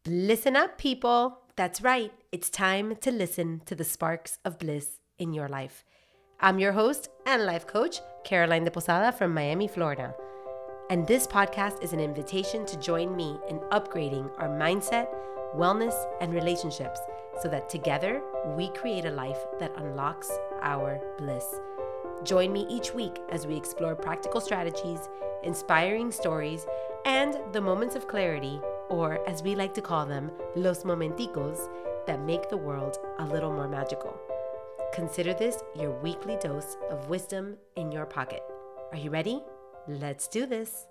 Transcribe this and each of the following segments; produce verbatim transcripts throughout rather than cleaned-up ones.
Listen up, people. That's right. It's time to listen to the sparks of bliss in your life. I'm your host and life coach, Caroline de Posada from Miami, Florida. And this podcast is an invitation to join me in upgrading our mindset, wellness, and relationships so that together we create a life that unlocks our bliss. Join me each week as we explore practical strategies, inspiring stories, and the moments of clarity, or as we like to call them, los momenticos, that make the world a little more magical. Consider this your weekly dose of wisdom in your pocket. Are you ready? Let's do this.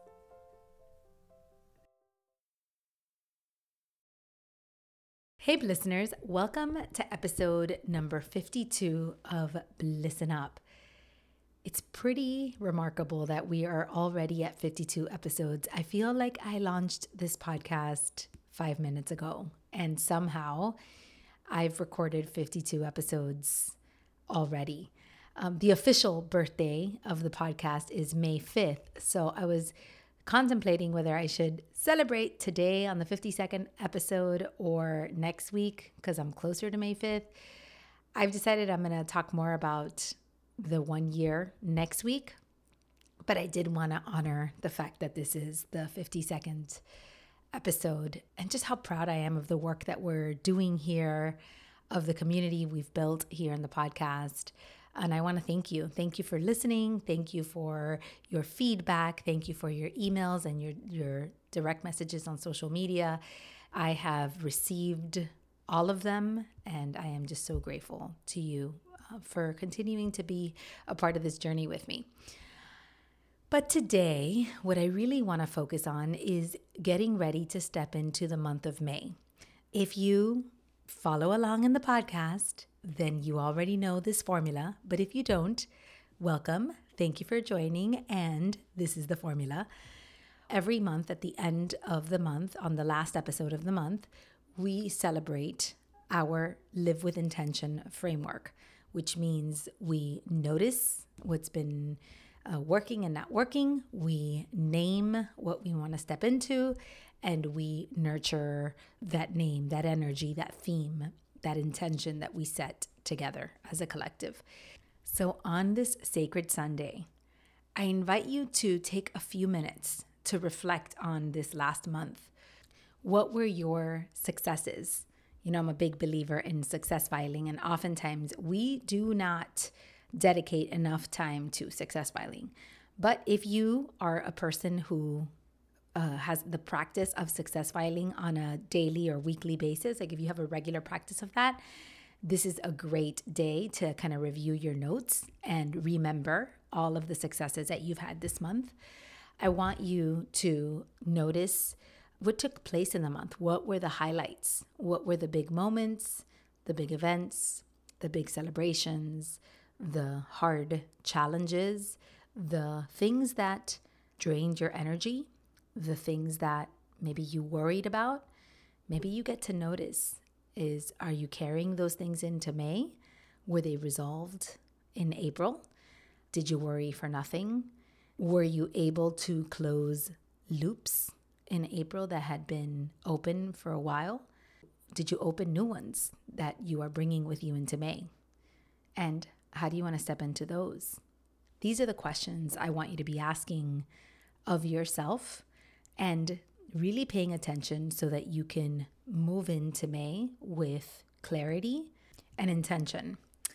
Hey, listeners, welcome to episode number fifty-two of Listen Up. It's pretty remarkable that we are already at fifty-two episodes. I feel like I launched this podcast five minutes ago, and somehow I've recorded fifty-two episodes already. Um, the official birthday of the podcast is May fifth, so I was contemplating whether I should celebrate today on the fifty-second episode or next week because I'm closer to May fifth. I've decided I'm going to talk more about the one year next week, but I did want to honor the fact that this is the fifty-second episode and just how proud I am of the work that we're doing here, of the community we've built here in the podcast. And I want to thank you. Thank you for listening. Thank you for your feedback. Thank you for your emails and your, your direct messages on social media. I have received all of them, and I am just so grateful to you for continuing to be a part of this journey with me. But today, what I really want to focus on is getting ready to step into the month of May. If you follow along in the podcast, then you already know this formula. But if you don't, welcome. Thank you for joining. And this is the formula. Every month at the end of the month, on the last episode of the month, we celebrate our Live with Intention framework, which means we notice what's been uh, working and not working. We name what we want to step into, and we nurture that name, that energy, that theme, that intention that we set together as a collective. So on this sacred Sunday, I invite you to take a few minutes to reflect on this last month. What were your successes? You know, I'm a big believer in success filing, and oftentimes we do not dedicate enough time to success filing. But if you are a person who uh, has the practice of success filing on a daily or weekly basis, like if you have a regular practice of that, this is a great day to kind of review your notes and remember all of the successes that you've had this month. I want you to notice what took place in the month. What were the highlights? What were the big moments, the big events, the big celebrations, the hard challenges, the things that drained your energy, the things that maybe you worried about? Maybe you get to notice is, are you carrying those things into May? Were they resolved in April? Did you worry for nothing? Were you able to close loops in April that had been open for a while? Did you open new ones that you are bringing with you into May? And how do you want to step into those? These are the questions I want you to be asking of yourself and really paying attention so that you can move into May with clarity and intention.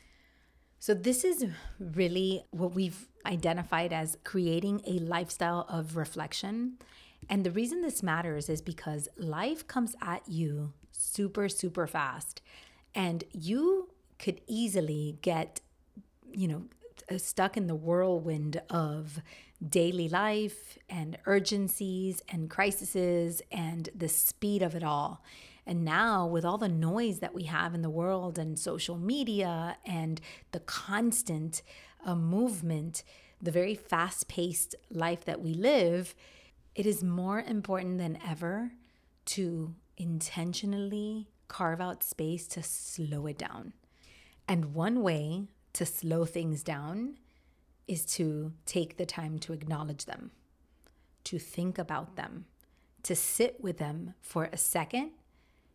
So this is really what we've identified as creating a lifestyle of reflection. And the reason this matters is because life comes at you super, super fast. And you could easily get, you know, stuck in the whirlwind of daily life and urgencies and crises and the speed of it all. And now with all the noise that we have in the world and social media and the constant uh, movement, the very fast-paced life that we live, it is more important than ever to intentionally carve out space to slow it down. And one way to slow things down is to take the time to acknowledge them, to think about them, to sit with them for a second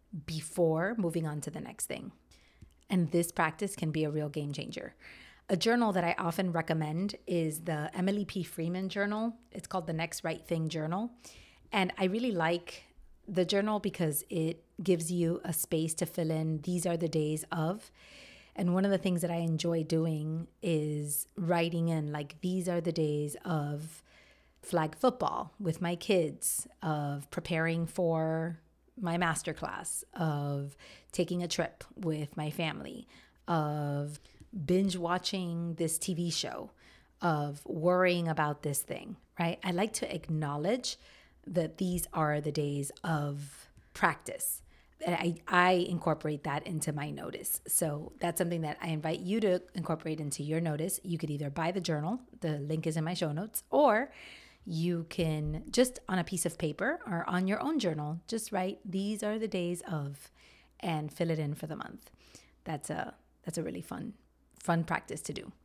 before moving on to the next thing. And this practice can be a real game changer. A journal that I often recommend is the Emily P. Freeman journal. It's called the Next Right Thing Journal. And I really like the journal because it gives you a space to fill in, these are the days of. And one of the things that I enjoy doing is writing in, like, these are the days of flag football with my kids, of preparing for my masterclass, of taking a trip with my family, of binge watching this T V show, of worrying about this thing, right? I like to acknowledge that these are the days of practice. I, I incorporate that into my notice. So that's something that I invite you to incorporate into your notice. You could either buy the journal, the link is in my show notes, or you can just on a piece of paper or on your own journal, just write, these are the days of, and fill it in for the month. That's a, that's a really fun, fun practice to do.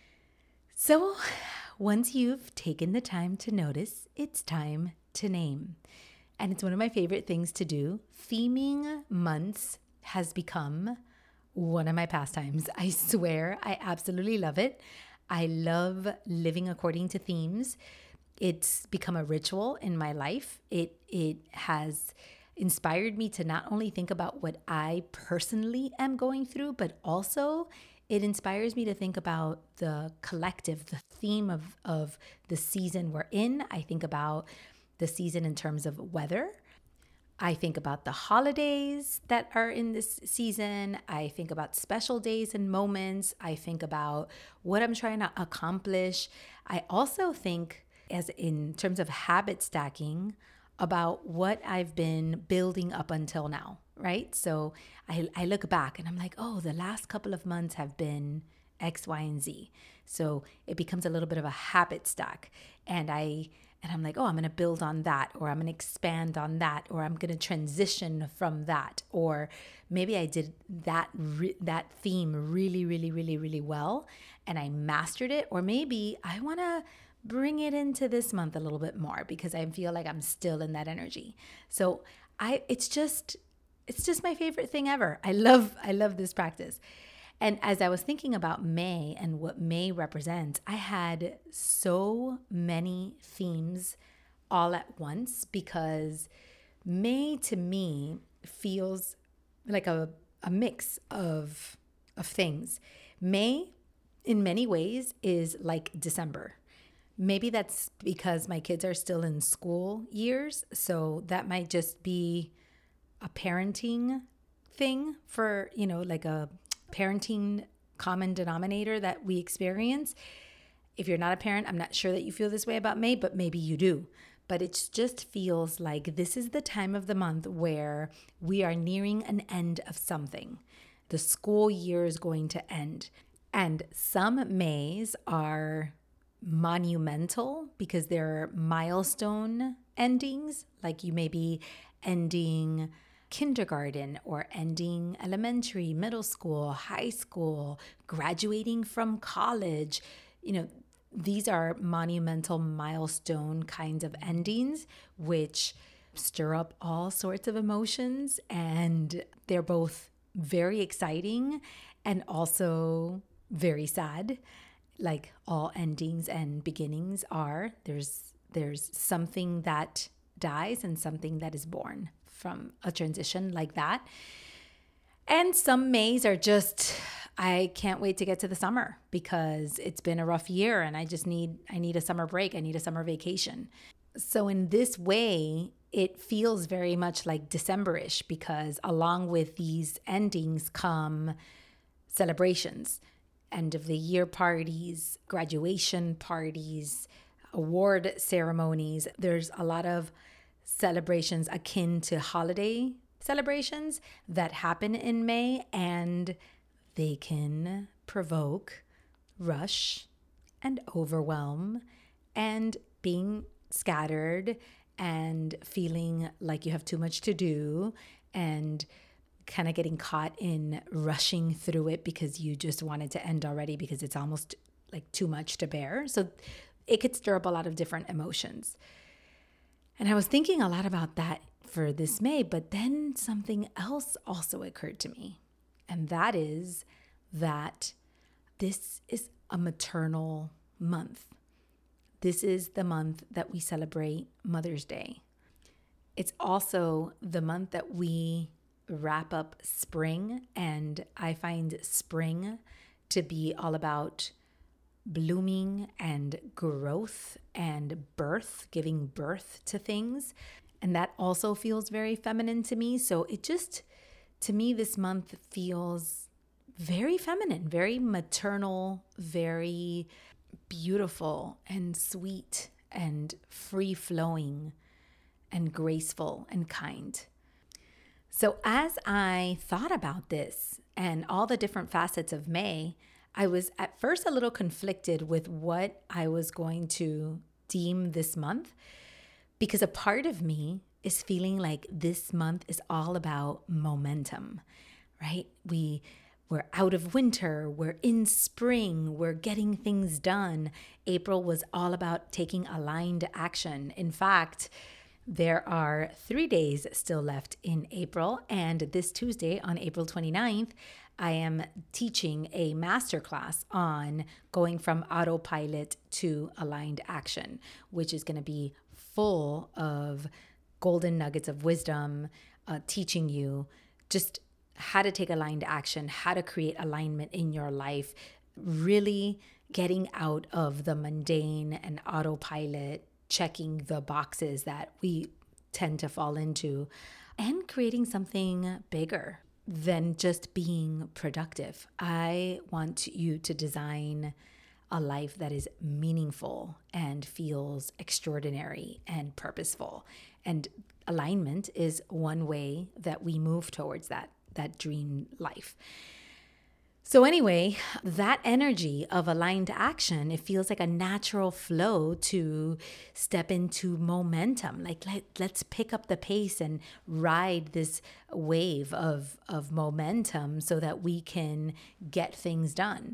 So once you've taken the time to notice, it's time to name. And it's one of my favorite things to do. Theming months has become one of my pastimes. I swear, I absolutely love it. I love living according to themes. It's become a ritual in my life. It it has inspired me to not only think about what I personally am going through, but also it inspires me to think about the collective, the theme of, of the season we're in. I think about the season in terms of weather. I think about the holidays that are in this season. I think about special days and moments. I think about what I'm trying to accomplish. I also think, as in terms of habit stacking, about what I've been building up until now, right? So I, I look back and I'm like, oh, the last couple of months have been X, Y, and Z. So it becomes a little bit of a habit stack. And I And I'm like, oh, I'm going to build on that, or I'm going to expand on that, or I'm going to transition from that, or maybe I did that re- that theme really, really, really, really well, and I mastered it, or maybe I want to bring it into this month a little bit more because I feel like I'm still in that energy. So I, it's just, it's just my favorite thing ever. I love, I love this practice. And as I was thinking about May and what May represents, I had so many themes all at once because May to me feels like a, a mix of, of things. May, in many ways, is like December. Maybe that's because my kids are still in school years, so that might just be a parenting thing for, you know, like a parenting common denominator that we experience. If you're not a parent, I'm not sure that you feel this way about May, but maybe you do. But it just feels like this is the time of the month where we are nearing an end of something. The school year is going to end. And some Mays are monumental because they're milestone endings, like you may be ending kindergarten or ending elementary, middle school, high school, graduating from college. You know, these are monumental milestone kinds of endings, which stir up all sorts of emotions. And they're both very exciting and also very sad. Like all endings and beginnings are. There's there's something that dies and something that is born from a transition like that. And some Mays are just, I can't wait to get to the summer because it's been a rough year and I just need, I need a summer break. I need a summer vacation. So in this way, it feels very much like December-ish because along with these endings come celebrations, end of the year parties, graduation parties, award ceremonies. There's a lot of celebrations akin to holiday celebrations that happen in May, and they can provoke rush and overwhelm and being scattered and feeling like you have too much to do and kind of getting caught in rushing through it because you just want it to end already because it's almost like too much to bear. So it could stir up a lot of different emotions. And I was thinking a lot about that for this May, but then something else also occurred to me. And that is that this is a maternal month. This is the month that we celebrate Mother's Day. It's also the month that we wrap up spring, and I find spring to be all about blooming and growth and birth, giving birth to things. And that also feels very feminine to me. So it just, to me, this month feels very feminine, very maternal, very beautiful and sweet and free-flowing and graceful and kind. So as I thought about this and all the different facets of May, I was at first a little conflicted with what I was going to deem this month, because a part of me is feeling like this month is all about momentum, right? We, we're out of winter, we're in spring, we're getting things done. April was all about taking aligned action. In fact, there are three days still left in April, and this Tuesday on April twenty-ninth, I am teaching a masterclass on going from autopilot to aligned action, which is going to be full of golden nuggets of wisdom, uh, teaching you just how to take aligned action, how to create alignment in your life, really getting out of the mundane and autopilot, checking the boxes that we tend to fall into, and creating something bigger than just being productive. I want you to design a life that is meaningful and feels extraordinary and purposeful. And alignment is one way that we move towards that, that dream life. So anyway, that energy of aligned action, it feels like a natural flow to step into momentum. Like let, let's pick up the pace and ride this wave of, of momentum so that we can get things done.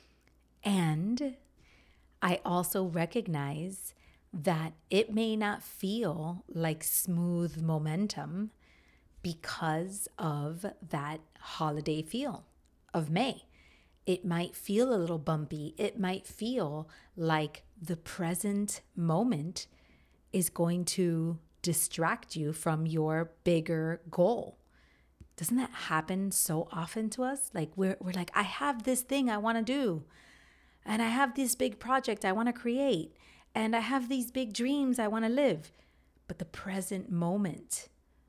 And I also recognize that it may not feel like smooth momentum because of that holiday feel of May. It might feel a little bumpy. It might feel like the present moment is going to distract you from your bigger goal. Doesn't that happen so often to us? Like we're we're like, I have this thing I want to do, and I have this big project I want to create, and I have these big dreams I want to live. But the present moment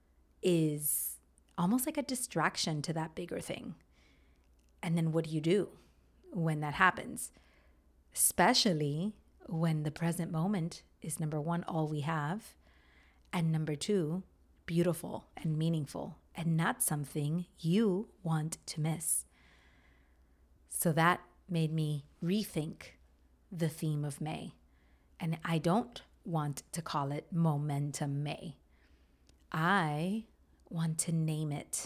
is almost like a distraction to that bigger thing. And then what do you do when that happens? Especially when the present moment is, number one, all we have, and number two, beautiful and meaningful and not something you want to miss. So that made me rethink the theme of May. And I don't want to call it Momentum May. I want to name it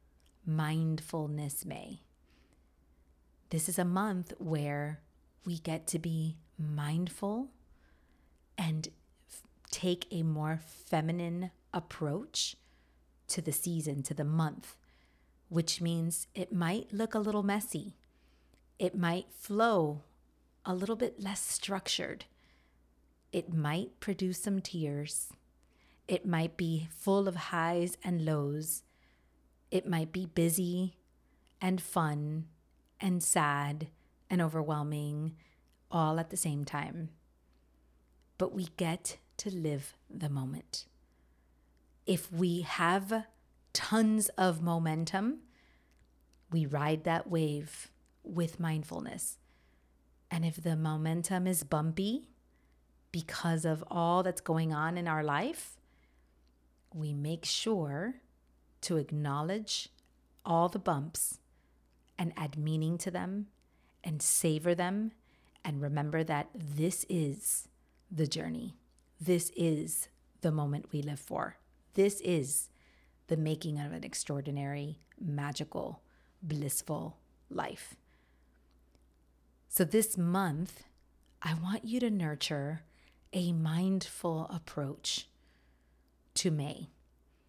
Mindfulness May. This is a month where we get to be mindful and f- take a more feminine approach to the season, to the month, which means it might look a little messy. It might flow a little bit less structured. It might produce some tears. It might be full of highs and lows. It might be busy and fun and sad and overwhelming all at the same time. But we get to live the moment. If we have tons of momentum, we ride that wave with mindfulness. And if the momentum is bumpy because of all that's going on in our life, we make sure to acknowledge all the bumps and add meaning to them and savor them and remember that this is the journey. This is the moment we live for. This is the making of an extraordinary, magical, blissful life. So this month, I want you to nurture a mindful approach to May.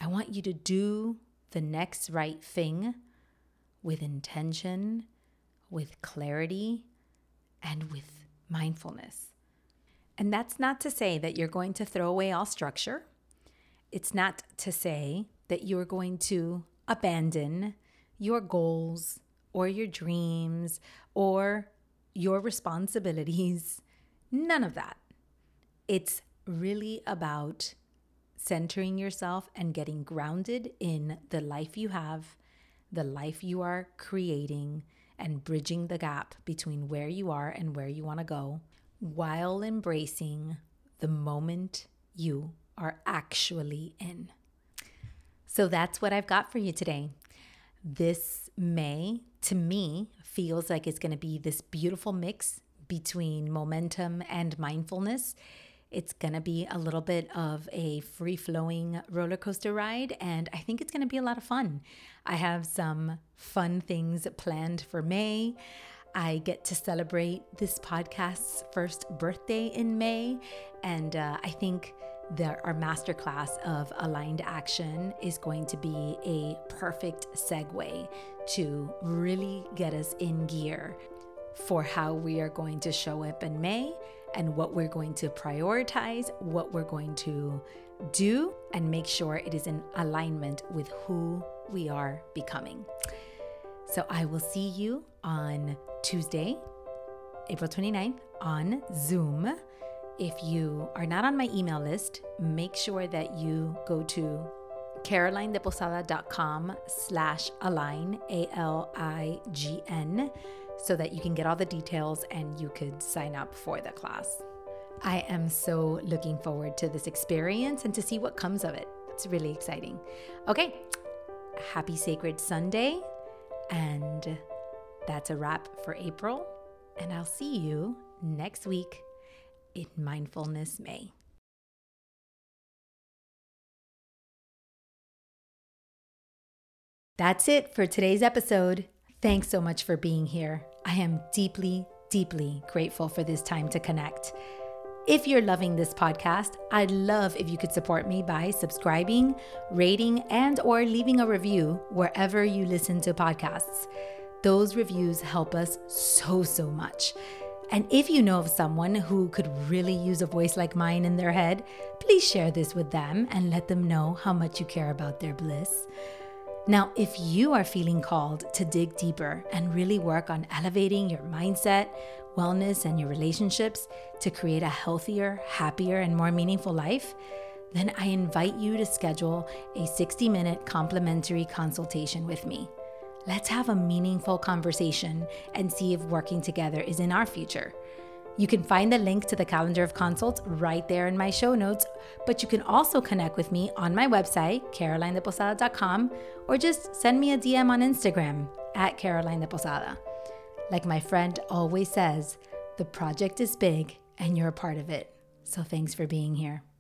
I want you to do the next right thing with intention, with clarity, and with mindfulness. And that's not to say that you're going to throw away all structure. It's not to say that you're going to abandon your goals or your dreams or your responsibilities. None of that. It's really about centering yourself and getting grounded in the life you have, the life you are creating, and bridging the gap between where you are and where you want to go, while embracing the moment you are actually in. So that's what I've got for you today. This May, to me, feels like it's going to be this beautiful mix between momentum and mindfulness. It's going to be a little bit of a free-flowing roller coaster ride, and I think it's going to be a lot of fun. I have some fun things planned for May. I get to celebrate this podcast's first birthday in May, and uh, I think that our masterclass of Aligned Action is going to be a perfect segue to really get us in gear for how we are going to show up in May and what we're going to prioritize, what we're going to do, and make sure it is in alignment with who we are becoming. So I will see you on Tuesday, April twenty-ninth on Zoom. If you are not on my email list, make sure that you go to carolinedeposada.com slash align, A L I G N, so that you can get all the details and you could sign up for the class. I am so looking forward to this experience and to see what comes of it. It's really exciting. Okay, happy Sacred Sunday. And that's a wrap for April. And I'll see you next week in Mindfulness May. That's it for today's episode. Thanks so much for being here. I am deeply, deeply grateful for this time to connect. If you're loving this podcast, I'd love if you could support me by subscribing, rating, and or leaving a review wherever you listen to podcasts. Those reviews help us so, so much. And if you know of someone who could really use a voice like mine in their head, please share this with them and let them know how much you care about their bliss. Now, if you are feeling called to dig deeper and really work on elevating your mindset, wellness, and your relationships to create a healthier, happier, and more meaningful life, then I invite you to schedule a sixty-minute complimentary consultation with me. Let's have a meaningful conversation and see if working together is in our future. You can find the link to the calendar of consults right there in my show notes, but you can also connect with me on my website, caroline de posada dot com, or just send me a D M on Instagram at caroline de posada. Like my friend always says, the project is big and you're a part of it. So thanks for being here.